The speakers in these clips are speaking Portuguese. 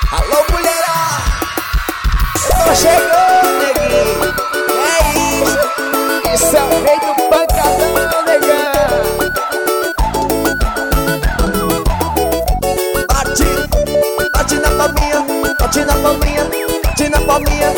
Alô, mulherada! Eu tô chegando, neguinho. É isso. Isso é o rei do pancadão, negão. Bate na palminha, bate na palminha, bate na palminha.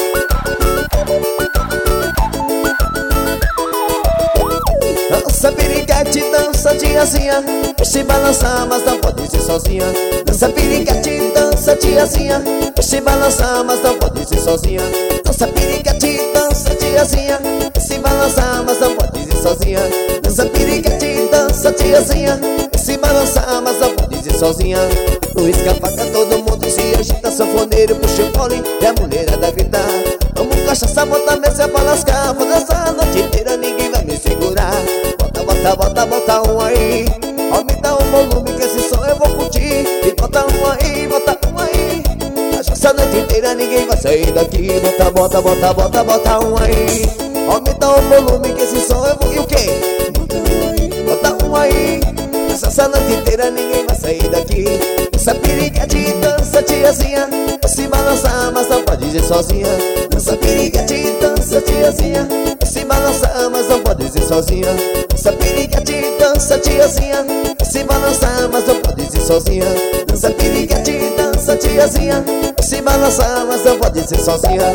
Dança piriguete, dança tiazinha. Se balançar, mas não pode ser sozinha. Dança piriguete, dança tiazinha. Se balançar, mas não pode ser sozinha. Dança piriguete, dança tiazinha. Se balançar, mas não pode ser sozinha. Dança piriguete, dança tiazinha. Se balançar, mas não pode ser sozinha. No escapaca todo mundo se agita, sanfoneiro puxa o pole e a mulherada grita. Vamos cachaça, bota a mesa pra lascar. Vou dançar a noite inteira, ninguém vai me segurar. Bota, bota, bota, bota um aí. Aumenta o volume que esse som eu vou curtir. E bota um aí, bota um aí. Cachaça a noite inteira, ninguém vai sair daqui. Bota, bota, bota, bota, bota um aí. Aumenta o volume que esse som eu vou... E o quê? Bota um aí. Cachaça a noite inteira, ninguém vai sair daqui. Dança piriguete, dança tiazinha. Se balançar, mas não pode ser sozinha. Dança piriguete, dança tiazinha. Se balançar, mas não pode ser sozinha. Dança piriguete, dança tiazinha. Se balançar, mas não pode ser sozinha. Dança piriguete, dança tiazinha. Se balançar, mas não pode ser sozinha.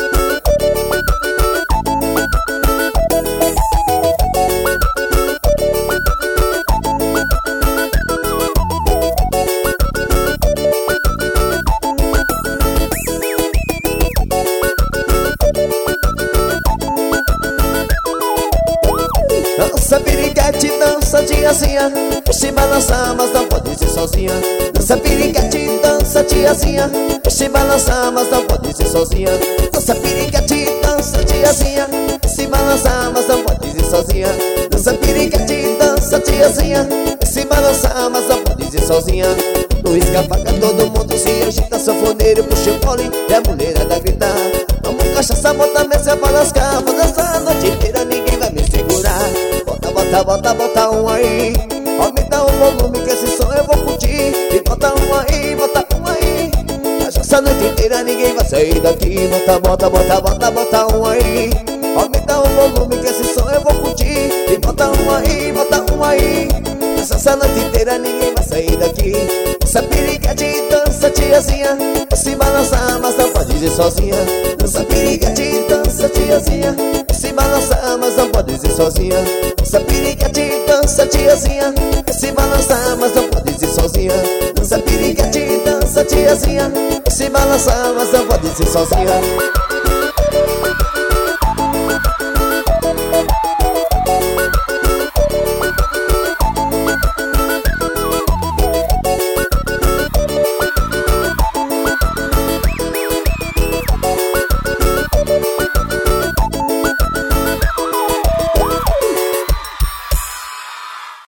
Dança piriguete, dança tiazinha. Se balançar, mas não pode ser sozinha. Dança piriguete, dança tiazinha. Se balançar, mas não pode ser sozinha. Dança piriguete, dança tiazinha. Se balançar, mas não pode ser sozinha. Dança piriguete, dança tiazinha. Se balançar, mas não pode ser sozinha. No escapaca todo mundo se agita, sanfoneiro puxa o pole e a mulherada grita. Vamos cachaça, bota a mesa pra lascar. Vou dançar a noite inteira, ninguém vai me segurar. Bota, bota, bota, bota um aí. Aumenta o volume que esse som eu vou curtir. E bota um aí, bota um aí. Cachaça a noite inteira, ninguém vai sair daqui. Bota, bota, bota, bota, bota um aí. Aumenta o volume que esse som eu vou curtir. E bota um aí, bota um aí. Cachaça a noite inteira, ninguém vai sair daqui. Dança piriguete, dança tiazinha. Se balançar, mas não pode ser sozinha. Dança piriguete, dança tiazinha. Se balançar, mas não pode ser sozinha. Dança piriguete, dança tiazinha. Se balançar, mas não pode ser sozinha. Dança piriguete, dança tiazinha. Se balançar, mas não pode ser sozinha.